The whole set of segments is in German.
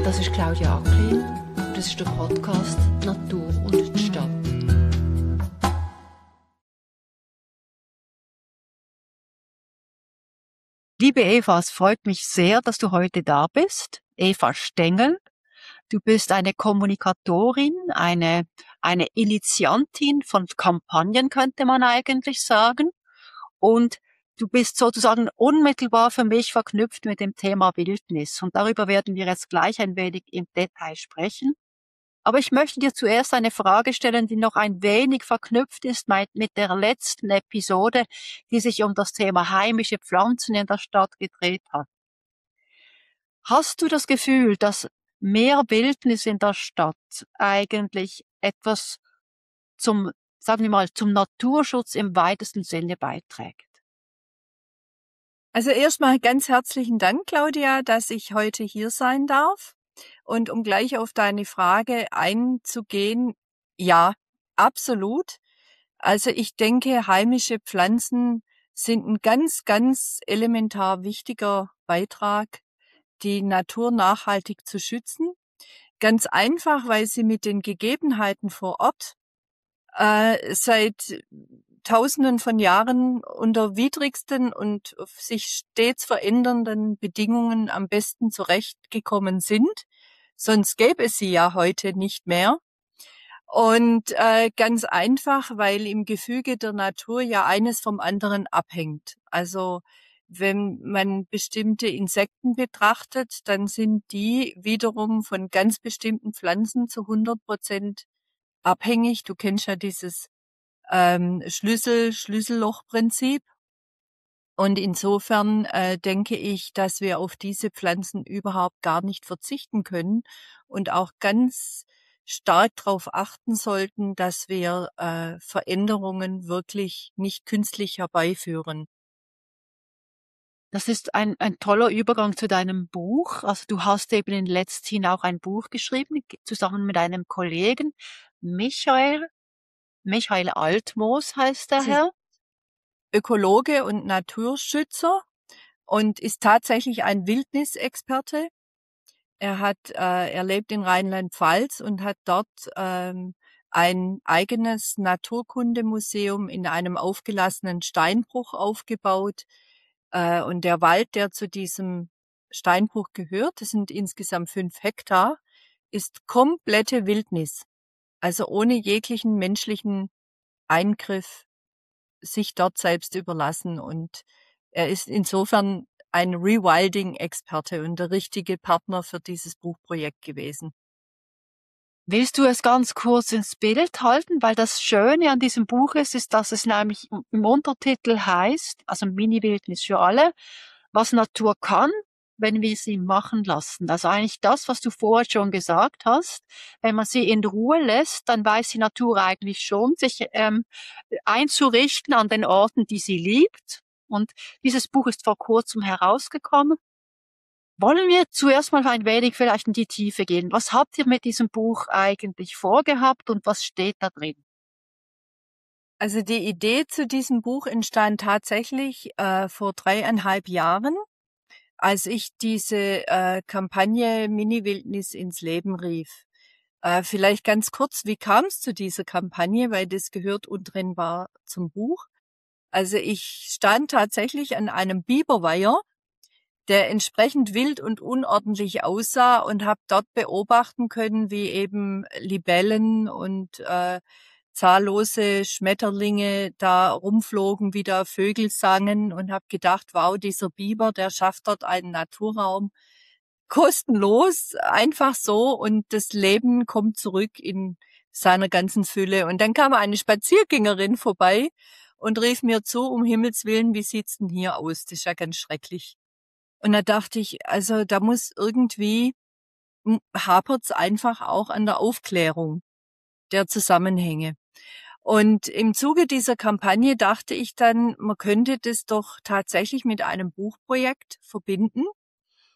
Das ist Claudia Acklin und das ist der Podcast Natur und die Stadt. Liebe Eva, es freut mich sehr, dass du heute da bist. Eva Stengel. Du bist eine Kommunikatorin, eine Initiantin von Kampagnen, könnte man eigentlich sagen. Und du bist sozusagen unmittelbar für mich verknüpft mit dem Thema Wildnis. Und darüber werden wir jetzt gleich ein wenig im Detail sprechen. Aber ich möchte dir zuerst eine Frage stellen, die noch ein wenig verknüpft ist mit der letzten Episode, die sich um das Thema heimische Pflanzen in der Stadt gedreht hat. Hast du das Gefühl, dass mehr Wildnis in der Stadt eigentlich etwas zum, sagen wir mal, zum Naturschutz im weitesten Sinne beiträgt? Also erstmal ganz herzlichen Dank, Claudia, dass ich heute hier sein darf. Und um gleich auf deine Frage einzugehen, ja, absolut. Also ich denke, heimische Pflanzen sind ein ganz, ganz elementar wichtiger Beitrag, die Natur nachhaltig zu schützen. Ganz einfach, weil sie mit den Gegebenheiten vor Ort seit Tausenden von Jahren unter widrigsten und sich stets verändernden Bedingungen am besten zurechtgekommen sind. Sonst gäbe es sie ja heute nicht mehr. Und ganz einfach, weil im Gefüge der Natur ja eines vom anderen abhängt. Also wenn man bestimmte Insekten betrachtet, dann sind die wiederum von ganz bestimmten Pflanzen zu 100% abhängig. Du kennst ja dieses Schlüssellochprinzip. Und insofern denke ich, dass wir auf diese Pflanzen überhaupt gar nicht verzichten können und auch ganz stark darauf achten sollten, dass wir Veränderungen wirklich nicht künstlich herbeiführen. Das ist ein toller Übergang zu deinem Buch. Also du hast eben in letzthin auch ein Buch geschrieben, zusammen mit einem Kollegen, Michael Altmoos heißt der Herr. Ökologe und Naturschützer und ist tatsächlich ein Wildnisexperte. Er lebt in Rheinland-Pfalz und hat dort ein eigenes Naturkundemuseum in einem aufgelassenen Steinbruch aufgebaut. Und der Wald, der zu diesem Steinbruch gehört, das sind insgesamt 5 Hektar, ist komplette Wildnis. Also ohne jeglichen menschlichen Eingriff sich dort selbst überlassen. Und er ist insofern ein Rewilding-Experte und der richtige Partner für dieses Buchprojekt gewesen. Willst du es ganz kurz ins Bild halten? Weil das Schöne an diesem Buch ist, dass es nämlich im Untertitel heißt, also Mini-Wildnis für alle, was Natur kann, wenn wir sie machen lassen. Also eigentlich das, was du vorher schon gesagt hast. Wenn man sie in Ruhe lässt, dann weiß die Natur eigentlich schon, sich einzurichten an den Orten, die sie liebt. Und dieses Buch ist vor kurzem herausgekommen. Wollen wir zuerst mal ein wenig vielleicht in die Tiefe gehen? Was habt ihr mit diesem Buch eigentlich vorgehabt und was steht da drin? Also die Idee zu diesem Buch entstand tatsächlich vor 3,5 Jahren, als ich diese Kampagne Mini-Wildnis ins Leben rief. Vielleicht ganz kurz, wie kam es zu dieser Kampagne, weil das gehört untrennbar zum Buch. Also ich stand tatsächlich an einem Biberweiher, der entsprechend wild und unordentlich aussah und habe dort beobachten können, wie eben Libellen und zahllose Schmetterlinge da rumflogen, wie da Vögel sangen und habe gedacht, wow, dieser Biber, der schafft dort einen Naturraum kostenlos, einfach so und das Leben kommt zurück in seiner ganzen Fülle. Und dann kam eine Spaziergängerin vorbei und rief mir zu, um Himmels Willen, wie sieht's denn hier aus? Das ist ja ganz schrecklich. Und da dachte ich, also da muss irgendwie, hapert's einfach auch an der Aufklärung der Zusammenhänge. Und im Zuge dieser Kampagne dachte ich dann, man könnte das doch tatsächlich mit einem Buchprojekt verbinden.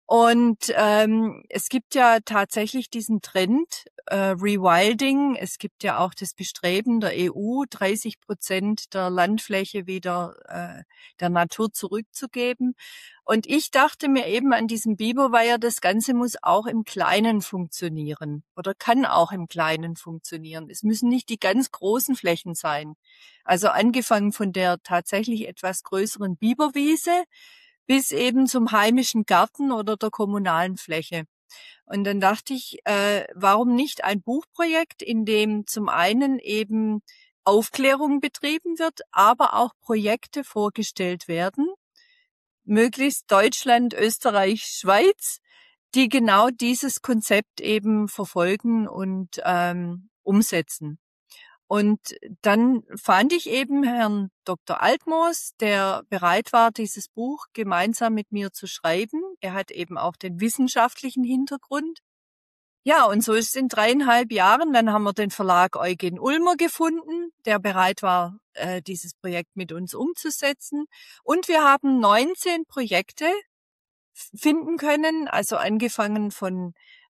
Und es gibt ja tatsächlich diesen Trend, Rewilding. Es gibt ja auch das Bestreben der EU, 30% der Landfläche wieder der Natur zurückzugeben. Und ich dachte mir eben an diesem Biberweiher, das Ganze muss auch im Kleinen funktionieren oder kann auch im Kleinen funktionieren. Es müssen nicht die ganz großen Flächen sein. Also angefangen von der tatsächlich etwas größeren Biberwiese bis eben zum heimischen Garten oder der kommunalen Fläche. Und dann dachte ich, warum nicht ein Buchprojekt, in dem zum einen eben Aufklärung betrieben wird, aber auch Projekte vorgestellt werden, möglichst Deutschland, Österreich, Schweiz, die genau dieses Konzept eben verfolgen und umsetzen. Und dann fand ich eben Herrn Dr. Altmoos, der bereit war, dieses Buch gemeinsam mit mir zu schreiben. Er hat eben auch den wissenschaftlichen Hintergrund. Ja, und so ist es in 3,5 Jahren. Dann haben wir den Verlag Eugen Ulmer gefunden, der bereit war, dieses Projekt mit uns umzusetzen. Und wir haben 19 Projekte finden können, also angefangen von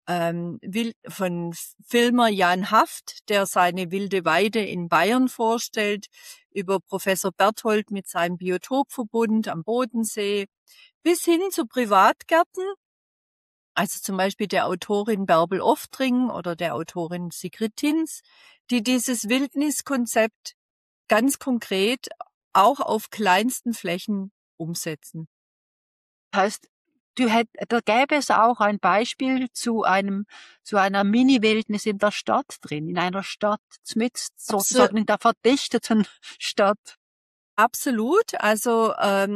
Filmer Jan Haft, der seine wilde Weide in Bayern vorstellt, über Professor Berthold mit seinem Biotopverbund am Bodensee, bis hin zu Privatgärten, also zum Beispiel der Autorin Bärbel Oftring oder der Autorin Sigrid Tins, die dieses Wildniskonzept ganz konkret auch auf kleinsten Flächen umsetzen. Heißt, da gäbe es auch ein Beispiel zu einer Mini-Wildnis in der Stadt drin, in einer Stadt, mit sozusagen in der verdichteten Stadt. Absolut. Also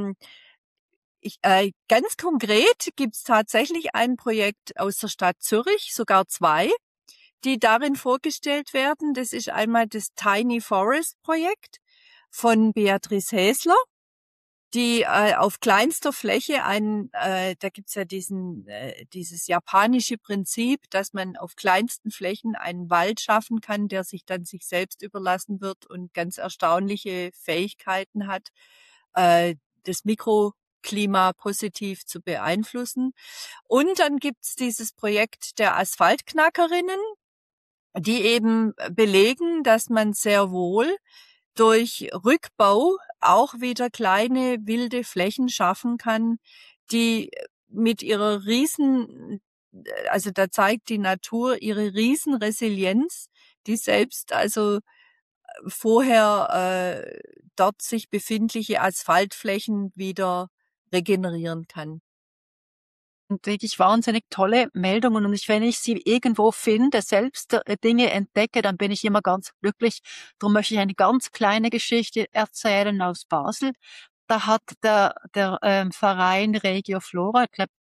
ganz konkret gibt's tatsächlich ein Projekt aus der Stadt Zürich, sogar 2, die darin vorgestellt werden. Das ist einmal das Tiny Forest Projekt von Beatrice Häsler, die auf kleinster Fläche da gibt's ja dieses japanische Prinzip, dass man auf kleinsten Flächen einen Wald schaffen kann, der sich dann sich selbst überlassen wird und ganz erstaunliche Fähigkeiten hat, das Mikroklima positiv zu beeinflussen. Und dann gibt's dieses Projekt der Asphaltknackerinnen, die eben belegen, dass man sehr wohl durch Rückbau auch wieder kleine wilde Flächen schaffen kann, die mit ihrer also da zeigt die Natur ihre Riesenresilienz, die selbst also vorher dort sich befindliche Asphaltflächen wieder regenerieren kann. Und wirklich wahnsinnig tolle Meldungen. Und wenn ich sie irgendwo finde, selbst Dinge entdecke, dann bin ich immer ganz glücklich. Darum möchte ich eine ganz kleine Geschichte erzählen aus Basel. Da hat der Verein Regio Flora, ich glaub,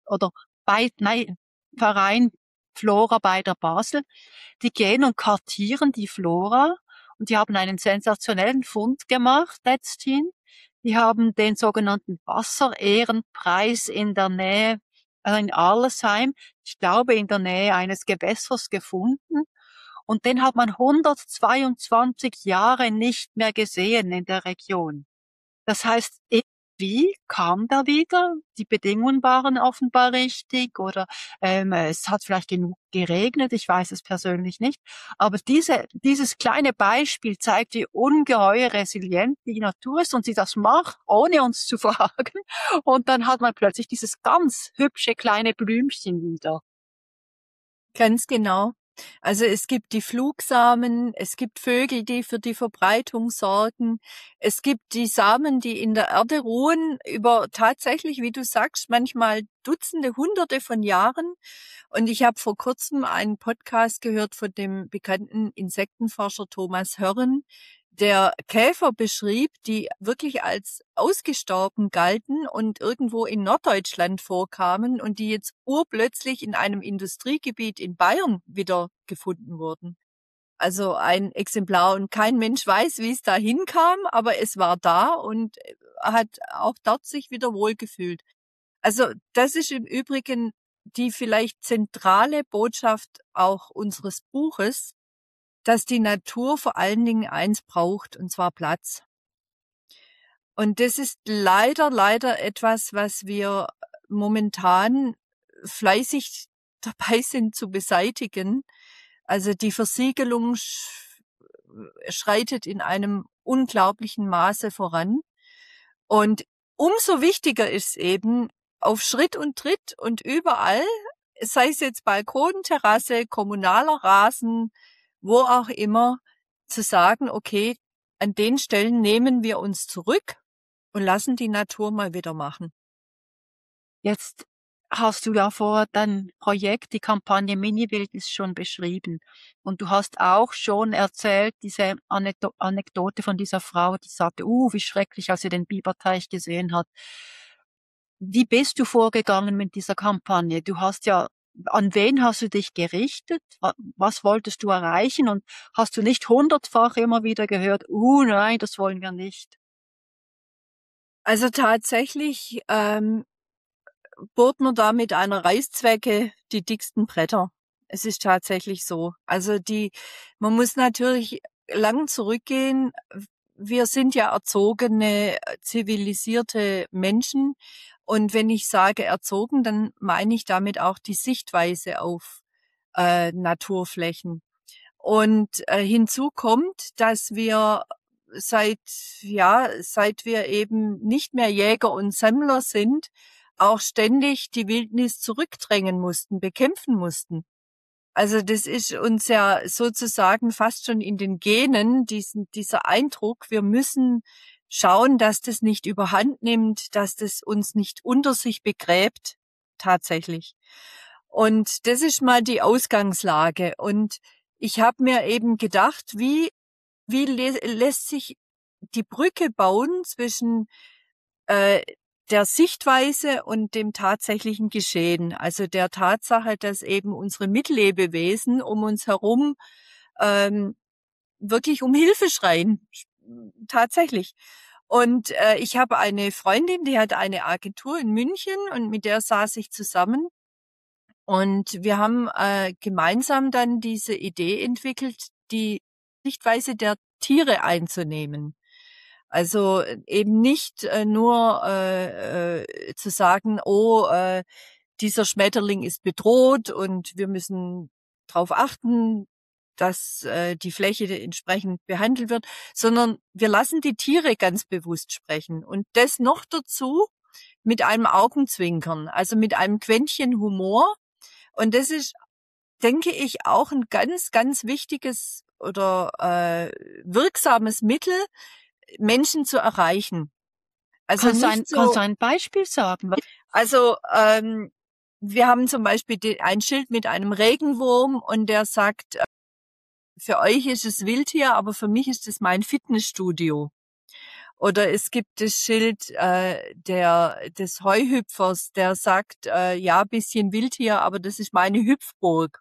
Verein Flora bei der Basel, die gehen und kartieren die Flora und die haben einen sensationellen Fund gemacht letzthin. Die haben den sogenannten Wasserehrenpreis in der Nähe, in Arlesheim, ich glaube in der Nähe eines Gewässers gefunden. Und den hat man 122 Jahre nicht mehr gesehen in der Region. Das heißt, wie kam der wieder? Die Bedingungen waren offenbar richtig oder es hat vielleicht genug geregnet, ich weiß es persönlich nicht. Aber dieses kleine Beispiel zeigt, wie ungeheuer resilient die Natur ist und sie das macht, ohne uns zu fragen. Und dann hat man plötzlich dieses ganz hübsche kleine Blümchen wieder. Ganz genau. Also es gibt die Flugsamen, es gibt Vögel, die für die Verbreitung sorgen, es gibt die Samen, die in der Erde ruhen, über tatsächlich, wie du sagst, manchmal Dutzende, Hunderte von Jahren. Und ich habe vor kurzem einen Podcast gehört von dem bekannten Insektenforscher Thomas Hörren, der Käfer beschrieb, die wirklich als ausgestorben galten und irgendwo in Norddeutschland vorkamen und die jetzt urplötzlich in einem Industriegebiet in Bayern wieder gefunden wurden. Also ein Exemplar und kein Mensch weiß, wie es da hinkam, aber es war da und hat auch dort sich wieder wohlgefühlt. Also das ist im Übrigen die vielleicht zentrale Botschaft auch unseres Buches, dass die Natur vor allen Dingen eins braucht, und zwar Platz. Und das ist leider etwas, was wir momentan fleißig dabei sind zu beseitigen. Also die Versiegelung schreitet in einem unglaublichen Maße voran. Und umso wichtiger ist eben, auf Schritt und Tritt und überall, sei es jetzt Balkon, Terrasse, kommunaler Rasen, wo auch immer, zu sagen, okay, an den Stellen nehmen wir uns zurück und lassen die Natur mal wieder machen. Jetzt hast du ja vor dein Projekt, die Kampagne Mini-Wildnis schon beschrieben. Und du hast auch schon erzählt, diese Anekdote von dieser Frau, die sagte, wie schrecklich, als sie den Biberteich gesehen hat. Wie bist du vorgegangen mit dieser Kampagne? An wen hast du dich gerichtet? Was wolltest du erreichen? Und hast du nicht 100-fach immer wieder gehört, nein, das wollen wir nicht? Also tatsächlich bohrt man da mit einer Reißzwecke die dicksten Bretter. Es ist tatsächlich so. Also man muss natürlich lang zurückgehen. Wir sind ja erzogene, zivilisierte Menschen. Und wenn ich sage erzogen, dann meine ich damit auch die Sichtweise auf Naturflächen. Und hinzu kommt, dass wir seit wir eben nicht mehr Jäger und Sammler sind, auch ständig die Wildnis zurückdrängen mussten, bekämpfen mussten. Also das ist uns ja sozusagen fast schon in den Genen, dieser Eindruck, wir müssen schauen, dass das nicht überhand nimmt, dass das uns nicht unter sich begräbt, tatsächlich. Und das ist mal die Ausgangslage. Und ich habe mir eben gedacht, wie lässt sich die Brücke bauen zwischen der Sichtweise und dem tatsächlichen Geschehen, also der Tatsache, dass eben unsere Mitlebewesen um uns herum wirklich um Hilfe schreien, tatsächlich. Und ich habe eine Freundin, die hat eine Agentur in München und mit der saß ich zusammen und wir haben gemeinsam dann diese Idee entwickelt, die Sichtweise der Tiere einzunehmen. Also eben nicht nur zu sagen, dieser Schmetterling ist bedroht und wir müssen darauf achten, dass die Fläche entsprechend behandelt wird, sondern wir lassen die Tiere ganz bewusst sprechen. Und das noch dazu mit einem Augenzwinkern, also mit einem Quäntchen Humor. Und das ist, denke ich, auch ein ganz, ganz wichtiges oder wirksames Mittel, Menschen zu erreichen. Also Kannst du ein Beispiel sagen? Also wir haben zum Beispiel ein Schild mit einem Regenwurm und der sagt, für euch ist es Wildtier, aber für mich ist es mein Fitnessstudio. Oder es gibt das Schild des Heuhüpfers, der sagt, ja, bisschen Wildtier, aber das ist meine Hüpfburg.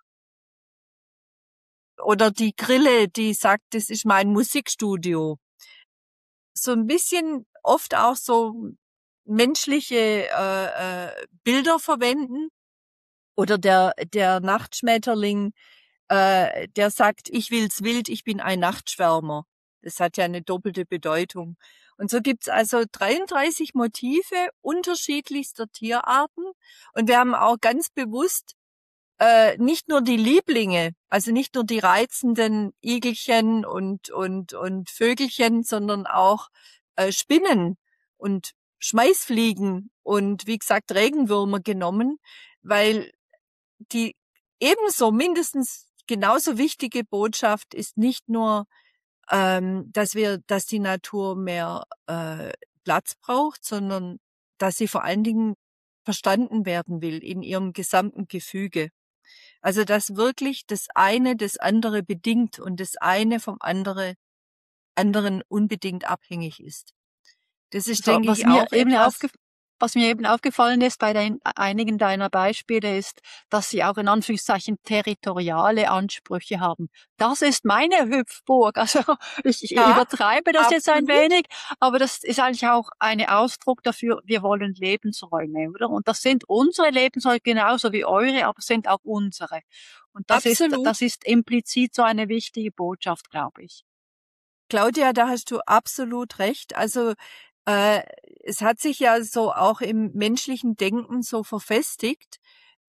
Oder die Grille, die sagt, das ist mein Musikstudio. So ein bisschen oft auch so menschliche Bilder verwenden. Oder der Nachtschmetterling, der sagt, ich will's wild, ich bin ein Nachtschwärmer. Das hat ja eine doppelte Bedeutung. Und so gibt's also 33 Motive unterschiedlichster Tierarten. Und wir haben auch ganz bewusst nicht nur die Lieblinge, also nicht nur die reizenden Igelchen und Vögelchen, sondern auch Spinnen und Schmeißfliegen und wie gesagt Regenwürmer genommen, weil die ebenso mindestens genauso wichtige Botschaft ist nicht nur, dass die Natur mehr Platz braucht, sondern dass sie vor allen Dingen verstanden werden will in ihrem gesamten Gefüge. Also dass wirklich das eine das andere bedingt und das eine vom anderen unbedingt abhängig ist. Das ist, denke ich, auch etwas. Was mir eben aufgefallen ist bei einigen deiner Beispiele ist, dass sie auch in Anführungszeichen territoriale Ansprüche haben. Das ist meine Hüpfburg. Also ich übertreibe das jetzt ein wenig, aber das ist eigentlich auch ein Ausdruck dafür, wir wollen Lebensräume, oder? Und das sind unsere Lebensräume genauso wie eure, aber sind auch unsere. Und das ist implizit so eine wichtige Botschaft, glaube ich. Claudia, da hast du absolut recht. Also es hat sich ja so auch im menschlichen Denken so verfestigt,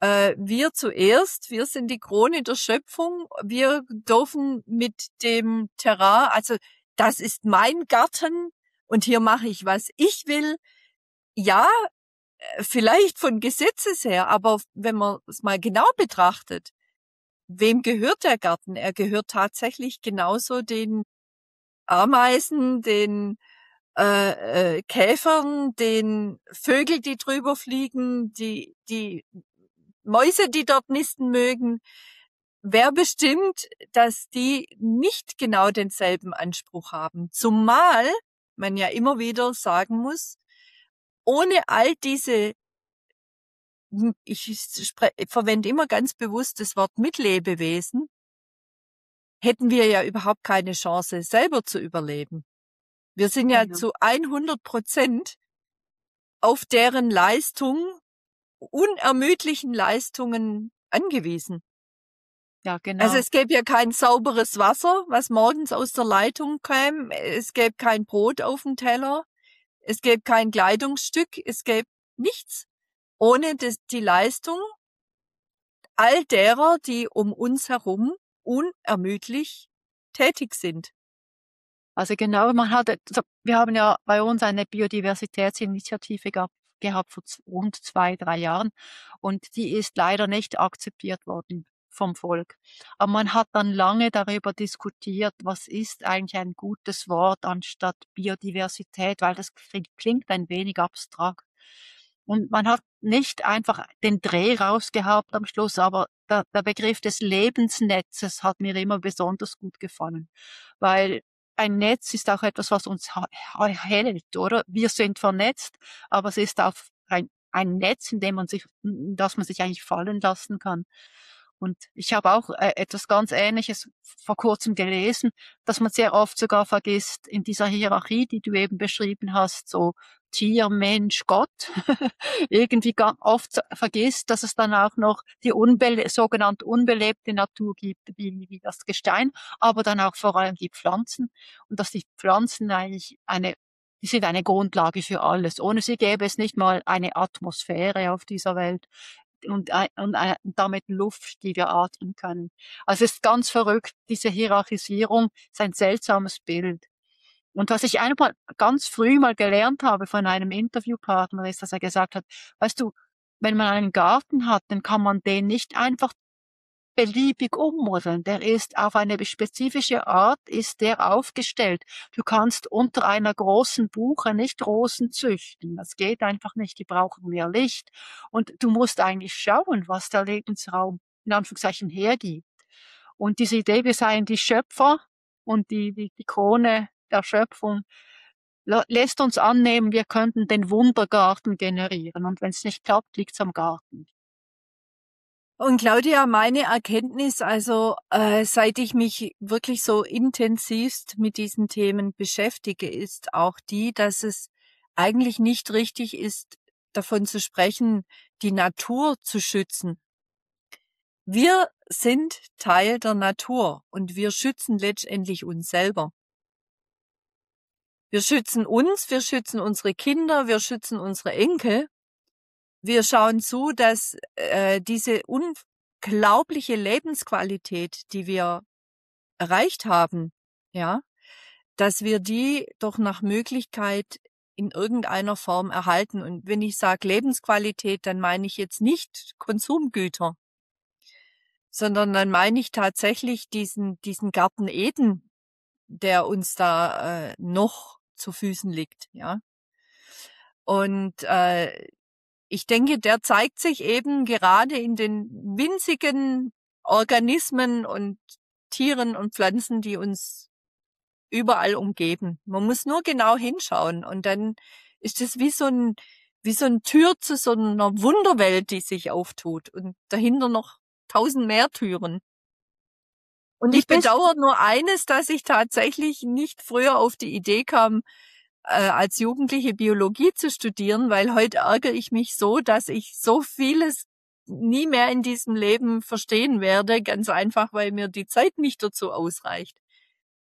wir zuerst, wir sind die Krone der Schöpfung, wir dürfen mit dem Terrain, also das ist mein Garten und hier mache ich, was ich will. Ja, vielleicht von Gesetzes her, aber wenn man es mal genau betrachtet, wem gehört der Garten? Er gehört tatsächlich genauso den Ameisen, den Käfern, den Vögeln, die drüber fliegen, die Mäuse, die dort nisten mögen. Wer bestimmt, dass die nicht genau denselben Anspruch haben? Zumal man ja immer wieder sagen muss, ohne all diese, ich verwende immer ganz bewusst das Wort Mitlebewesen, hätten wir ja überhaupt keine Chance, selber zu überleben. Wir sind ja Genau. zu 100% auf deren Leistung, unermüdlichen Leistungen angewiesen. Ja, genau. Also es gäbe ja kein sauberes Wasser, was morgens aus der Leitung käme. Es gäbe kein Brot auf dem Teller. Es gäbe kein Kleidungsstück. Es gäbe nichts ohne die Leistung all derer, die um uns herum unermüdlich tätig sind. Also genau, wir haben ja bei uns eine Biodiversitätsinitiative gehabt vor rund 2, 3 Jahren und die ist leider nicht akzeptiert worden vom Volk. Aber man hat dann lange darüber diskutiert, was ist eigentlich ein gutes Wort anstatt Biodiversität, weil das klingt ein wenig abstrakt. Und man hat nicht einfach den Dreh rausgehabt am Schluss, aber der Begriff des Lebensnetzes hat mir immer besonders gut gefallen, weil ein Netz ist auch etwas, was uns hält, oder? Wir sind vernetzt, aber es ist auch ein Netz, das man sich eigentlich fallen lassen kann. Und ich habe auch etwas ganz Ähnliches vor kurzem gelesen, dass man sehr oft sogar vergisst, in dieser Hierarchie, die du eben beschrieben hast, so Tier, Mensch, Gott, irgendwie oft vergisst, dass es dann auch noch die sogenannte unbelebte Natur gibt, wie das Gestein, aber dann auch vor allem die Pflanzen und dass die Pflanzen eigentlich die sind eine Grundlage für alles. Ohne sie gäbe es nicht mal eine Atmosphäre auf dieser Welt und damit Luft, die wir atmen können. Also es ist ganz verrückt, diese Hierarchisierung ist ein seltsames Bild. Und was ich einmal ganz früh mal gelernt habe von einem Interviewpartner, ist, dass er gesagt hat, weißt du, wenn man einen Garten hat, dann kann man den nicht einfach beliebig ummodeln. Der ist auf eine spezifische Art, ist der aufgestellt. Du kannst unter einer großen Buche nicht Rosen züchten. Das geht einfach nicht. Die brauchen mehr Licht. Und du musst eigentlich schauen, was der Lebensraum in Anführungszeichen hergibt. Und diese Idee, wir seien die Schöpfer und die Krone der Schöpfung, lässt uns annehmen, wir könnten den Wundergarten generieren. Und wenn es nicht klappt, liegt es am Garten. Und Claudia, meine Erkenntnis, also seit ich mich wirklich so intensivst mit diesen Themen beschäftige, ist auch die, dass es eigentlich nicht richtig ist, davon zu sprechen, die Natur zu schützen. Wir sind Teil der Natur und wir schützen letztendlich uns selber. Wir schützen uns, wir schützen unsere Kinder, wir schützen unsere Enkel. Wir schauen zu, dass diese unglaubliche Lebensqualität, die wir erreicht haben, ja, dass wir die doch nach Möglichkeit in irgendeiner Form erhalten. Und wenn ich sage Lebensqualität, dann meine ich jetzt nicht Konsumgüter, sondern dann meine ich tatsächlich diesen Garten Eden, der uns da noch zu Füßen liegt, ja. Und ich denke, der zeigt sich eben gerade in den winzigen Organismen und Tieren und Pflanzen, die uns überall umgeben. Man muss nur genau hinschauen und dann ist es wie so ein Tür zu so einer Wunderwelt, die sich auftut und dahinter noch 1000 mehr Türen. Und ich bedauere nur eines, dass ich tatsächlich nicht früher auf die Idee kam, als Jugendliche Biologie zu studieren, weil heute ärgere ich mich so, dass ich so vieles nie mehr in diesem Leben verstehen werde, ganz einfach, weil mir die Zeit nicht dazu ausreicht.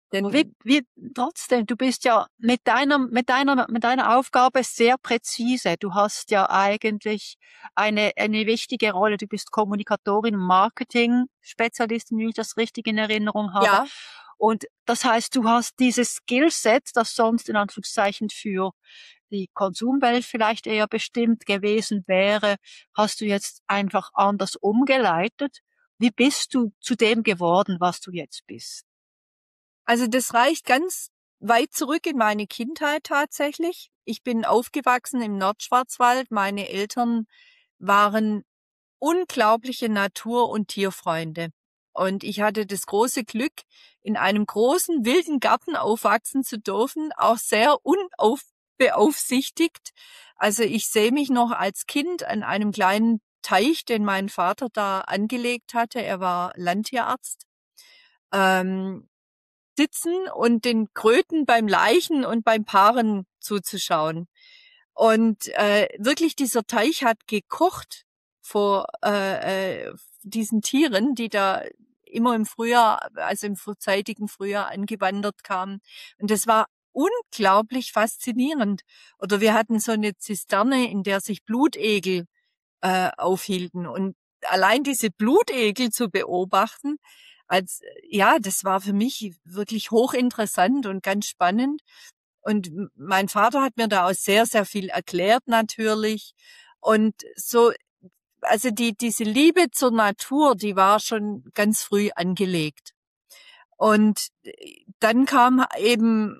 Denn Wie, trotzdem, du bist ja mit deiner Aufgabe sehr präzise. Du hast ja eigentlich eine wichtige Rolle. Du bist Kommunikatorin, Marketing-Spezialistin, wenn ich das richtig in Erinnerung habe. ja, Und das heißt, du hast dieses Skillset, das sonst in Anführungszeichen für die Konsumwelt vielleicht eher bestimmt gewesen wäre, hast du jetzt einfach anders umgeleitet. Wie bist du zu dem geworden, was du jetzt bist? also das reicht ganz weit zurück in meine Kindheit tatsächlich. Ich bin aufgewachsen im Nordschwarzwald. Meine Eltern waren unglaubliche Natur- und Tierfreunde. Und ich hatte das große Glück, in einem großen wilden Garten aufwachsen zu dürfen, auch sehr unbeaufsichtigt. Also ich sehe mich noch als Kind an einem kleinen Teich, den mein Vater da angelegt hatte. Er war Landtierarzt. Ähm, Sitzen und den Kröten beim Laichen und beim Paaren zuzuschauen. Und wirklich dieser Teich hat gekocht vor diesen Tieren, die da immer im Frühjahr, also im vorzeitigen Frühjahr angewandert kamen. Und das war unglaublich faszinierend. Oder wir hatten so eine Zisterne, in der sich Blutegel aufhielten. Und allein diese Blutegel zu beobachten, ja, das war für mich wirklich hochinteressant und ganz spannend. Und mein Vater hat mir da auch sehr, sehr viel erklärt natürlich. Und so, also diese Liebe zur Natur, die war schon ganz früh angelegt. Und dann kam eben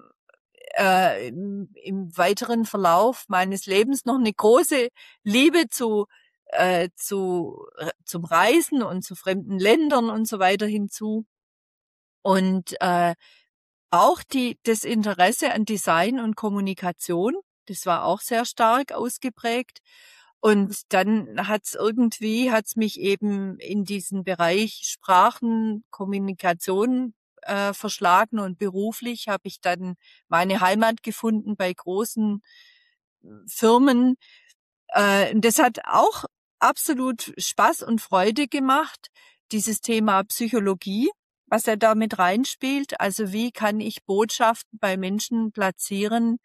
im weiteren Verlauf meines Lebens noch eine große Liebe zum Reisen und zu fremden Ländern und so weiter hinzu. Und auch das Interesse an Design und Kommunikation, das war auch sehr stark ausgeprägt. Und dann hat's mich eben in diesen Bereich Sprachen, Kommunikation verschlagen, und beruflich habe ich dann meine Heimat gefunden bei großen Firmen. Das hat auch absolut Spaß und Freude gemacht, dieses Thema Psychologie, was ja da mit reinspielt. Also wie kann ich Botschaften bei Menschen platzieren,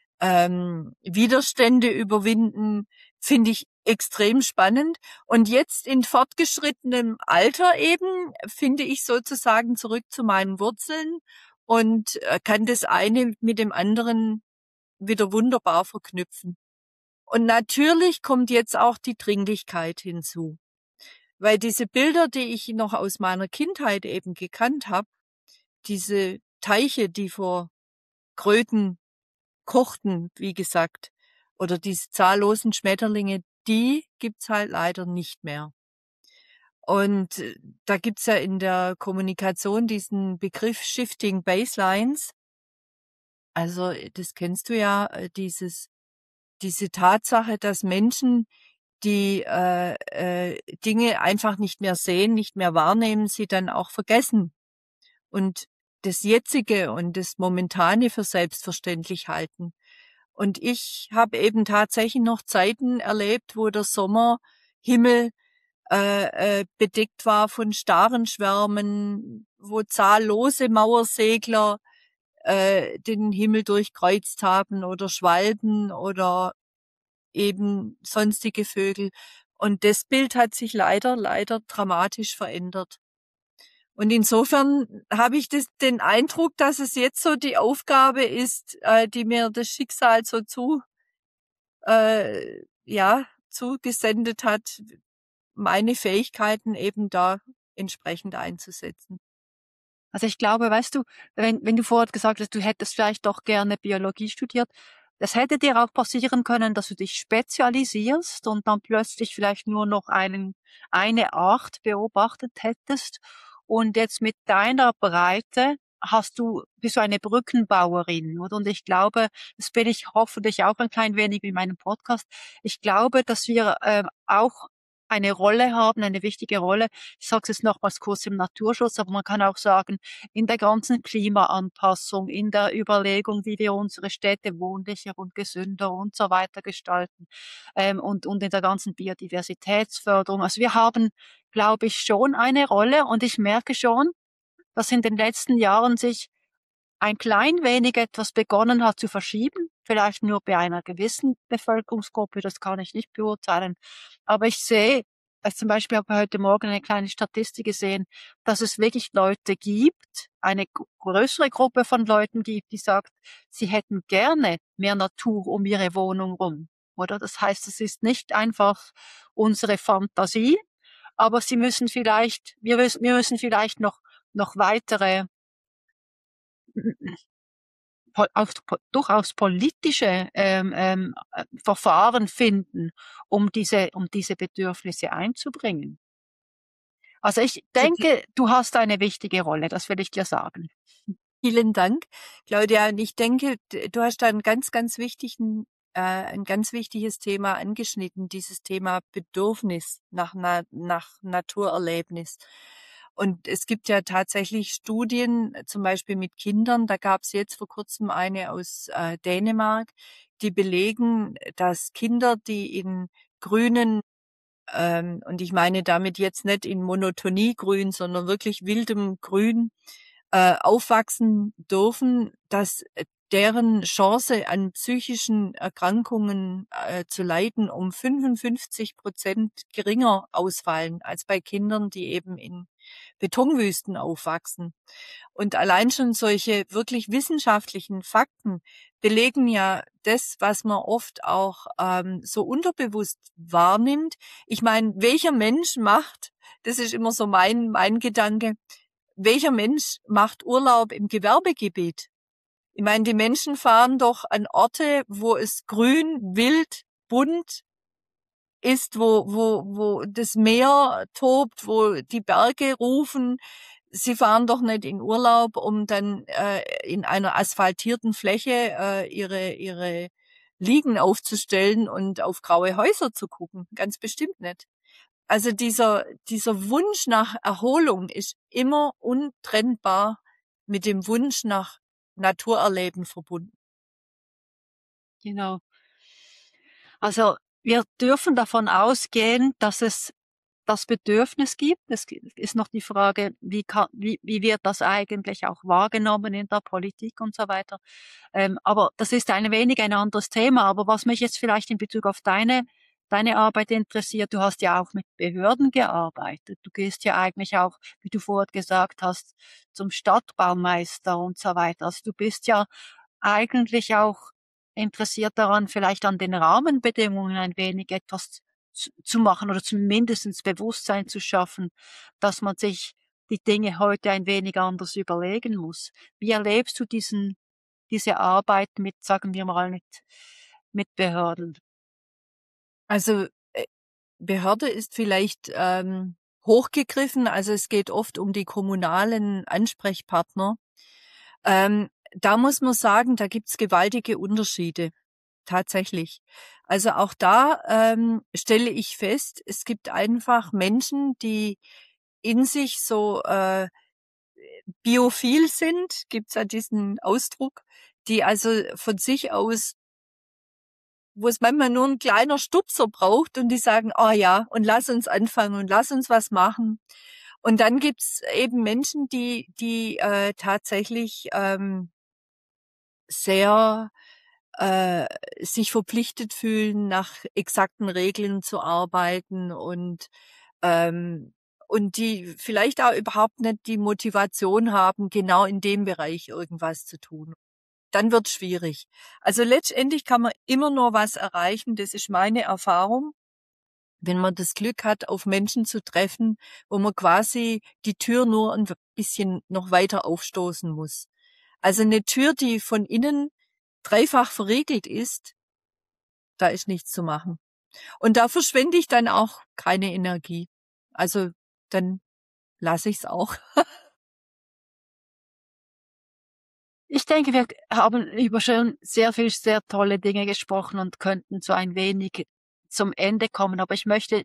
Widerstände überwinden, finde ich extrem spannend. Und jetzt in fortgeschrittenem Alter eben finde ich sozusagen zurück zu meinen Wurzeln und kann das eine mit dem anderen wieder wunderbar verknüpfen. Und natürlich kommt jetzt auch die Dringlichkeit hinzu, weil diese Bilder, die ich noch aus meiner Kindheit eben gekannt habe, diese Teiche, die vor Kröten kochten, wie gesagt, oder diese zahllosen Schmetterlinge, die gibt's halt leider nicht mehr. Und da gibt's ja in der Kommunikation diesen Begriff Shifting Baselines. Also das kennst du ja, diese Tatsache, dass Menschen, die Dinge einfach nicht mehr sehen, nicht mehr wahrnehmen, sie dann auch vergessen und das Jetzige und das Momentane für selbstverständlich halten. Und ich habe eben tatsächlich noch Zeiten erlebt, wo der Sommerhimmel bedeckt war von Starenschwärmen, wo zahllose Mauersegler den Himmel durchkreuzt haben oder Schwalben oder eben sonstige Vögel. Und das Bild hat sich leider dramatisch verändert. Und insofern habe ich den Eindruck, dass es jetzt so die Aufgabe ist, die mir das Schicksal so zugesendet hat, meine Fähigkeiten eben da entsprechend einzusetzen. Also ich glaube, weißt du, wenn du vorher gesagt hast, du hättest vielleicht doch gerne Biologie studiert, das hätte dir auch passieren können, dass du dich spezialisierst und dann plötzlich vielleicht nur noch eine Art beobachtet hättest. Und jetzt mit deiner Breite bist du eine Brückenbauerin, oder? Und ich glaube, das bin ich hoffentlich auch ein klein wenig in meinem Podcast. Ich glaube, dass wir auch eine Rolle haben, eine wichtige Rolle. Ich sage es jetzt nochmals kurz im Naturschutz, aber man kann auch sagen, in der ganzen Klimaanpassung, in der Überlegung, wie wir unsere Städte wohnlicher und gesünder und so weiter gestalten, und in der ganzen Biodiversitätsförderung. Also wir haben, glaube ich, schon eine Rolle, und ich merke schon, dass in den letzten Jahren sich ein klein wenig etwas begonnen hat zu verschieben, vielleicht nur bei einer gewissen Bevölkerungsgruppe, das kann ich nicht beurteilen. Aber ich sehe, also zum Beispiel habe ich heute Morgen eine kleine Statistik gesehen, dass es wirklich Leute gibt, eine größere Gruppe von Leuten gibt, die sagt, sie hätten gerne mehr Natur um ihre Wohnung rum. Oder? Das heißt, es ist nicht einfach unsere Fantasie, aber wir müssen vielleicht noch weitere durchaus politische Verfahren finden, um diese Bedürfnisse einzubringen. Also ich denke, du hast eine wichtige Rolle, das will ich dir sagen. Vielen Dank, Claudia. Und ich denke, du hast da ein ganz wichtiges Thema angeschnitten, dieses Thema Bedürfnis nach Naturerlebnis. Und es gibt ja tatsächlich Studien, zum Beispiel mit Kindern, da gab es jetzt vor kurzem eine aus Dänemark, die belegen, dass Kinder, die in grünen, und ich meine damit jetzt nicht in Monotoniegrün, sondern wirklich wildem Grün, aufwachsen dürfen, dass deren Chance an psychischen Erkrankungen zu leiden um 55% geringer ausfallen als bei Kindern, die eben in Betonwüsten aufwachsen. Und allein schon solche wirklich wissenschaftlichen Fakten belegen ja das, was man oft auch so unterbewusst wahrnimmt. Ich meine, welcher Mensch macht, das ist immer so mein Gedanke, welcher Mensch macht Urlaub im Gewerbegebiet? Ich meine, die Menschen fahren doch an Orte, wo es grün, wild, bunt ist, wo das Meer tobt, wo die Berge rufen. Sie fahren doch nicht in Urlaub, um dann in einer asphaltierten Fläche ihre Liegen aufzustellen und auf graue Häuser zu gucken. Ganz bestimmt nicht. Also dieser Wunsch nach Erholung ist immer untrennbar mit dem Wunsch nach Naturerleben verbunden. Genau. Also wir dürfen davon ausgehen, dass es das Bedürfnis gibt. Es ist noch die Frage, wie wird das eigentlich auch wahrgenommen in der Politik und so weiter. Aber das ist ein wenig ein anderes Thema. Aber was mich jetzt vielleicht in Bezug auf deine Arbeit interessiert, du hast ja auch mit Behörden gearbeitet. Du gehst ja eigentlich auch, wie du vorher gesagt hast, zum Stadtbaumeister und so weiter. Also du bist ja eigentlich auch interessiert daran, vielleicht an den Rahmenbedingungen ein wenig etwas zu machen oder zumindest Bewusstsein zu schaffen, dass man sich die Dinge heute ein wenig anders überlegen muss. Wie erlebst du diese Arbeit mit, sagen wir mal, mit Behörden? Also Behörde ist vielleicht hochgegriffen, also es geht oft um die kommunalen Ansprechpartner. Da muss man sagen, da gibt's gewaltige Unterschiede. Tatsächlich. Also auch da stelle ich fest, es gibt einfach Menschen, die in sich so biophil sind, gibt's ja diesen Ausdruck, die also von sich aus, wo es manchmal nur ein kleiner Stupser braucht und die sagen, oh ja, und lass uns anfangen und lass uns was machen. Und dann gibt's eben Menschen, die tatsächlich sehr sich verpflichtet fühlen, nach exakten Regeln zu arbeiten und die vielleicht auch überhaupt nicht die Motivation haben, genau in dem Bereich irgendwas zu tun. Dann wird's schwierig. Also letztendlich kann man immer nur was erreichen, das ist meine Erfahrung, wenn man das Glück hat, auf Menschen zu treffen, wo man quasi die Tür nur ein bisschen noch weiter aufstoßen muss. Also eine Tür, die von innen dreifach verriegelt ist, da ist nichts zu machen. Und da verschwende ich dann auch keine Energie. Also dann lasse ich's auch. Ich denke, wir haben über schon sehr viel, sehr tolle Dinge gesprochen und könnten so ein wenig zum Ende kommen. Aber ich möchte,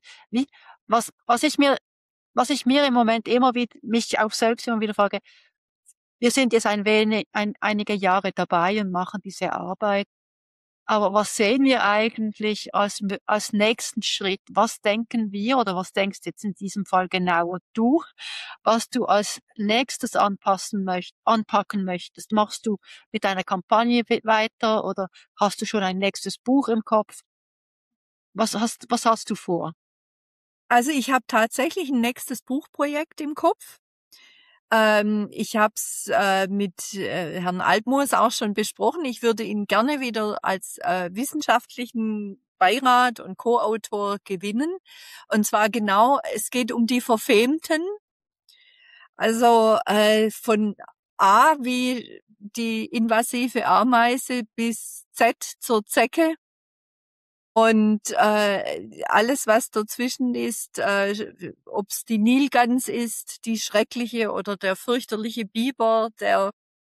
was ich mir im Moment immer wieder, mich auch selbst immer wieder frage, wir sind jetzt einige Jahre dabei und machen diese Arbeit. Aber was sehen wir eigentlich als nächsten Schritt? Was denken wir oder was denkst jetzt in diesem Fall genau du, was du als nächstes anpacken möchtest? Machst du mit einer Kampagne weiter oder hast du schon ein nächstes Buch im Kopf? Was hast du vor? Also ich habe tatsächlich ein nächstes Buchprojekt im Kopf. Ich habe es mit Herrn Altmoos auch schon besprochen. Ich würde ihn gerne wieder als wissenschaftlichen Beirat und Co-Autor gewinnen. Und zwar genau, es geht um die Verfemten. Also von A wie die invasive Ameise bis Z zur Zecke. Und alles, was dazwischen ist, ob es die Nilgans ist, die schreckliche oder der fürchterliche Biber, der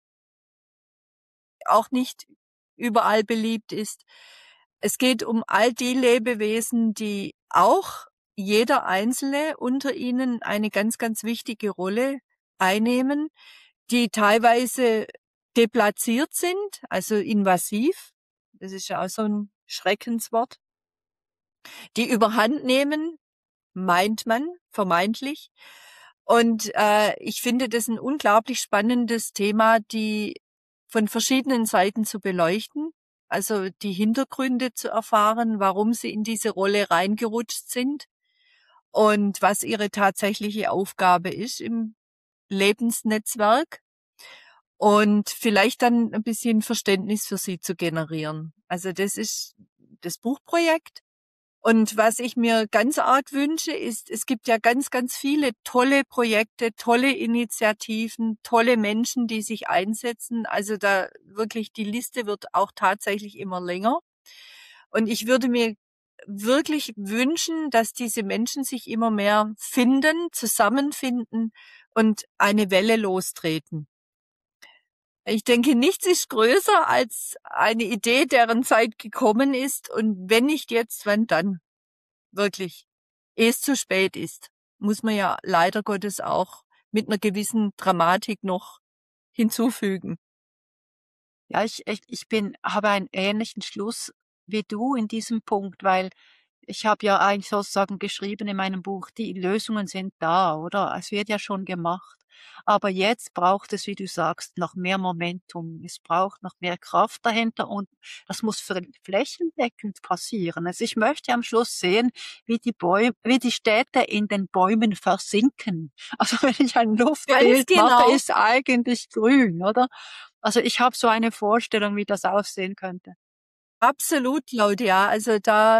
auch nicht überall beliebt ist. Es geht um all die Lebewesen, die auch jeder Einzelne unter ihnen eine ganz, ganz wichtige Rolle einnehmen, die teilweise deplatziert sind, also invasiv. Das ist ja auch so ein Schreckenswort. Die überhand nehmen, meint man, vermeintlich. Und ich finde das ein unglaublich spannendes Thema, die von verschiedenen Seiten zu beleuchten, also die Hintergründe zu erfahren, warum sie in diese Rolle reingerutscht sind und was ihre tatsächliche Aufgabe ist im Lebensnetzwerk und vielleicht dann ein bisschen Verständnis für sie zu generieren. Also das ist das Buchprojekt. Und was ich mir ganz arg wünsche, ist, es gibt ja ganz, ganz viele tolle Projekte, tolle Initiativen, tolle Menschen, die sich einsetzen. Also da wirklich, die Liste wird auch tatsächlich immer länger. Und ich würde mir wirklich wünschen, dass diese Menschen sich immer mehr finden, zusammenfinden und eine Welle lostreten. Ich denke, nichts ist größer als eine Idee, deren Zeit gekommen ist. Und wenn nicht jetzt, wann dann? Wirklich. Ehe es zu spät ist, muss man ja leider Gottes auch mit einer gewissen Dramatik noch hinzufügen. Ja, habe einen ähnlichen Schluss wie du in diesem Punkt, weil ich habe ja eigentlich sozusagen geschrieben in meinem Buch, die Lösungen sind da, oder? Es wird ja schon gemacht. Aber jetzt braucht es, wie du sagst, noch mehr Momentum. Es braucht noch mehr Kraft dahinter und das muss flächendeckend passieren. Also ich möchte am Schluss sehen, wie die Städte in den Bäumen versinken. Also wenn ich ein Ganz Luftbild mache, genau. ist eigentlich grün, oder? Also ich habe so eine Vorstellung, wie das aussehen könnte. Absolut, Claudia. Also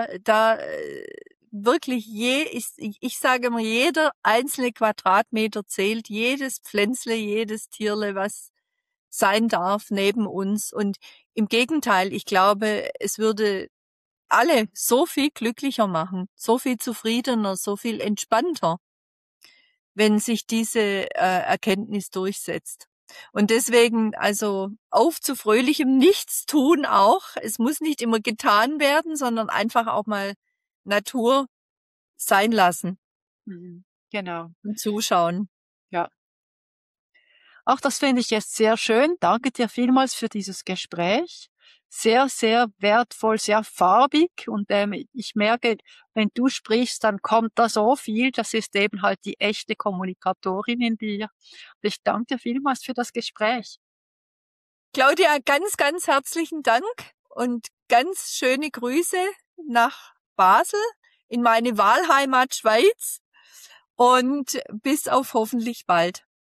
wirklich ich sage immer, jeder einzelne Quadratmeter zählt, jedes Pflänzle, jedes Tierle, was sein darf neben uns. Und im Gegenteil, ich glaube, es würde alle so viel glücklicher machen, so viel zufriedener, so viel entspannter, wenn sich diese Erkenntnis durchsetzt. Und deswegen also auf zu fröhlichem Nichtstun auch. Es muss nicht immer getan werden, sondern einfach auch mal Natur sein lassen Mhm. Genau. und zuschauen. Ja. Ach, das finde ich jetzt sehr schön. Danke dir vielmals für dieses Gespräch. Sehr, sehr wertvoll, sehr farbig. Und ich merke, wenn du sprichst, dann kommt da so viel. Das ist eben halt die echte Kommunikatorin in dir. Und ich danke dir vielmals für das Gespräch. Claudia, ganz, ganz herzlichen Dank und ganz schöne Grüße nach Basel in meine Wahlheimat Schweiz und bis auf hoffentlich bald.